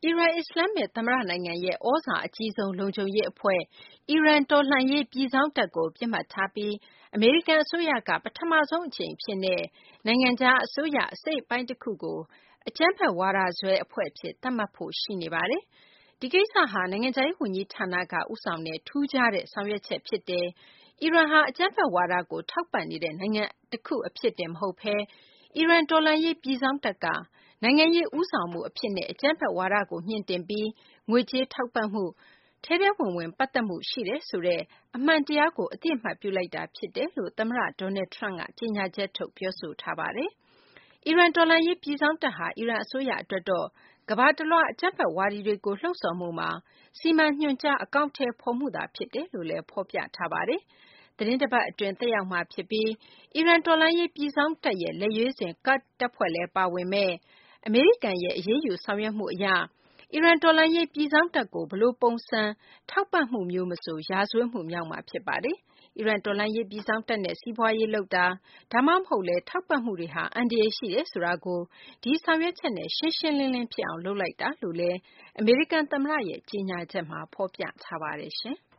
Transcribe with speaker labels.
Speaker 1: အီရန် အစ္စလာမ္မစ် သမ္မတနိုင်ငံရဲ့ သြဇာအကြီးဆုံး လုံခြုံရေးအဖွဲ့ အီရန် တော်လှန်ရေး ပြည်စောင့်တပ်ကို ပစ်မှတ်ထားပြီး အမေရိကန် အစိုးရက ပထမဆုံး အကြိမ် အဖြစ်နဲ့ နိုင်ငံခြား အစိုးရ အစိတ်အပိုင်း တခုကို အကြမ်းဖက်ဝါဒစွဲ အဖွဲ့အဖြစ် သတ်မှတ်ဖို့ ရှိနေပါတယ်။ ဒီကိစ္စဟာ နိုင်ငံခြားရေး ဝန်ကြီးဌာနက ဦးဆောင်တဲ့ ထူးခြားတဲ့ ဆောင်ရွက်ချက် ဖြစ်တယ်၊ အီရန်ဟာ အကြမ်းဖက်ဝါဒကို ထောက်ပံ့နေတဲ့ နိုင်ငံတခု အဖြစ်တင် မဟုတ်ဘဲ အီရန် တော်လှန်ရေး ပြည်စောင့်တပ်က နိုင်ငံရေး ဦးဆောင်မှု အဖြစ်နဲ့ အကြမ်းဖက်ဝါဒကို မြှင့်တင်ပြီး ငွေကြေးထောက်ပံ့မှု၊ ထဲထဲဝင်ဝင် ပတ်သက်မှု ရှိတယ်ဆိုတဲ့ အမှန်တရားကို အသိအမှတ်ပြုလိုက်တာ ဖြစ်တယ်လို့ သမ္မတ Donald Trump က ကြေညာချက်ထုတ် ပြောဆိုထားပါတယ်။ အီရန် တော်လှန်ရေး ပြည်စောင့်တပ်ဟာ အီရန် အစိုးရ အတွက်တော့ ကမ္ဘာတလွှား အကြမ်းဖက်ဝါဒီတွေကို လှုံ့ဆော်မှုမှာ စီမံညွှန်ကြား အကောင်အထည်ဖော်မှုသာ ဖြစ်တယ်လို့လည်း ဖော်ပြထားပါတယ်။ သီတင်းတပတ် အတွင်း သက်ရောက်မှာ ဖြစ်ပြီး အီရန် တော်လှန်ရေး ပြည်စောင့်တပ်ရဲ့ လက်ရွေးစင် Kurd တပ်ဖွဲ့လည်း ပါဝင်မယ့် အမေရိကန်ရဲ့ အရေးယူဆောင်ရွက်မှု အရ အီရန် တော်လှန်ရေး ပြည်စောင့်တပ်ကို ဘယ်လို ပုံစံ ထောက်ပံ့မှုမျိုး မဆို ရာဇဝတ်မှု မြောက်မှာ ဖြစ်ပါတယ်။ အီရန် တော်လှန်ရေး ပြည်စောင့်တပ်နဲ့ စီးပွားရေး လုပ်တာ ဒါမှမဟုတ်လည်း ထောက်ပံ့မှုတွေဟာ အန္တရာယ် ရှိတယ်ဆိုတာကို ဒီဆောင်ရွက်ချက်နဲ့ ရှင်းရှင်းလင်းလင်း ဖြစ်အောင် လုပ်လိုက်တာလို့လည်း အမေရိကန် သမ္မတရဲ့ ကြေညာချက်မှာ ဖော်ပြထားပါတယ်။